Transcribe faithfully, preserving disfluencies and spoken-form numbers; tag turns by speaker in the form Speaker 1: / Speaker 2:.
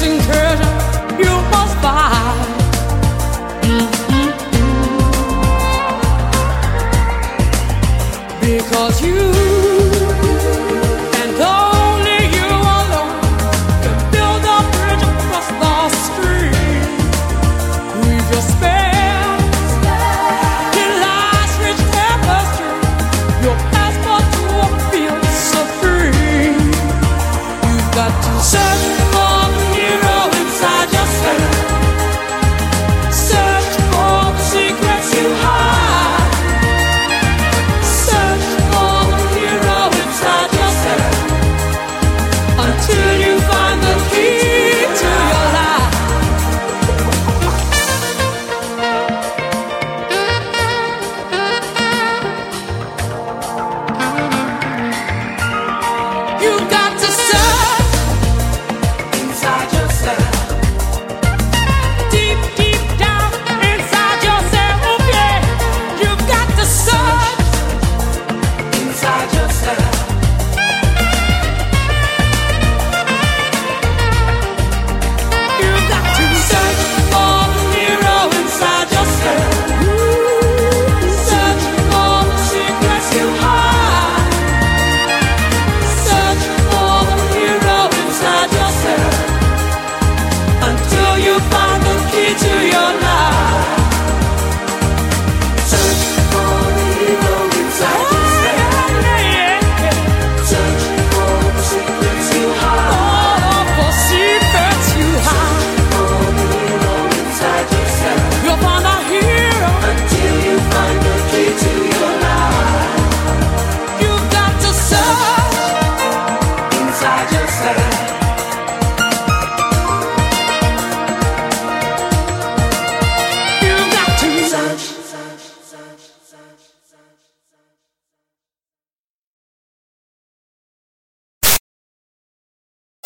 Speaker 1: missing treasure you must find. Mm-hmm. Because you and only you alone can build a bridge across the stream. We've your spell in life's rich tapestry, your passport to a field so free. You've got to search for the hero inside yourself. Search for the secrets you hide. Search for the hero inside yourself until you find the key to your life. You've got to search inside yourself, deep, deep down inside yourself. Yeah, you've got to search inside yourself. You've got to search for the hero inside yourself. Search for the secrets you hide. Search for the hero inside yourself until you find the key to your life. Search for the hero inside yourself. Search for the secrets you hide. Oh, for secrets you hide. For the hero inside yourself. You'll find a hero until you find the key to your life. You've got to search inside yourself. You've got to search, search, search, search.